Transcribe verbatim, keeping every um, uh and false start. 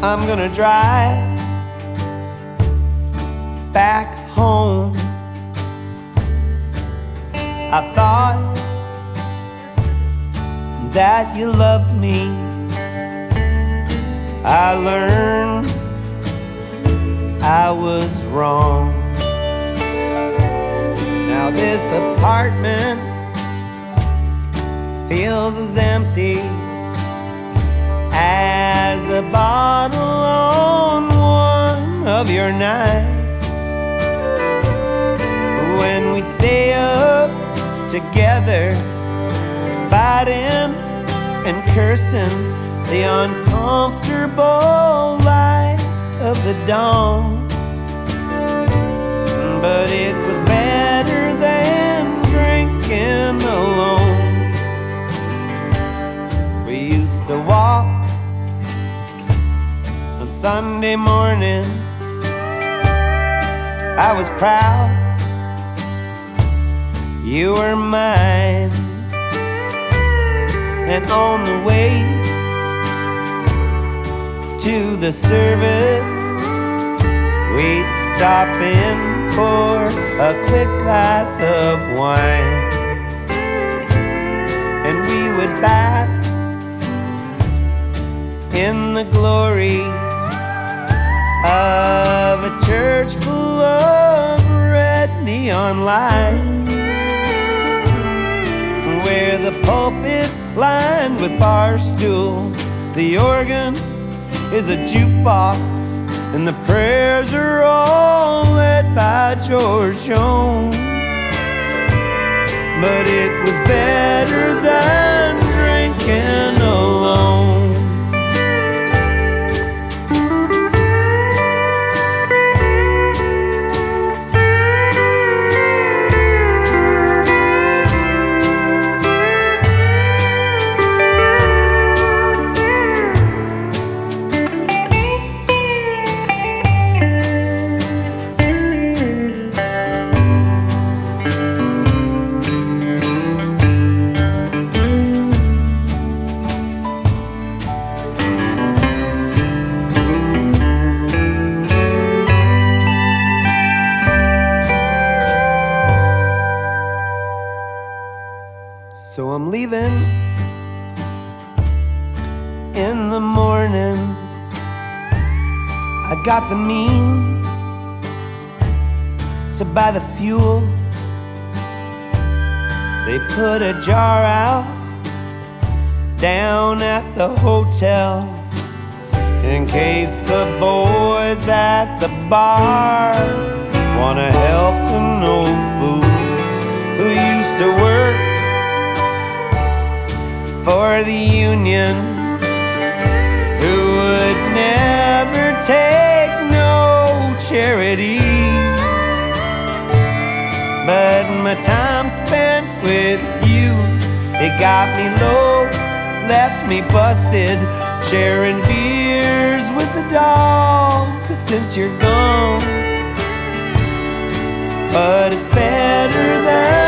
I'm gonna drive back home. I thought that you loved me. I learned I was wrong. Now this apartment feels as empty as a bottle on one of your nights, when we'd stay up together, fighting and cursing the uncomfortable light of the dawn. But it was better than drinking alone. We used to walk on Sunday morning. I was proud you were mine. And on the way to the service, we'd stop in for a quick glass of wine, and we would bask in the glory of a church full of red neon lights, where the pulpit's lined with bar stools, the organ is a jukebox, and the prayers are all led by George Jones. But it was better than drinking alone. So I'm leaving in the morning. I got the means to buy the fuel. They put a jar out down at the hotel, in case the boys at the bar wanna help an old fool who used to work for the union, who would never take no charity. But my time spent with you, it got me low, left me busted, sharing beers with the dog, 'cause since you're gone. But it's better than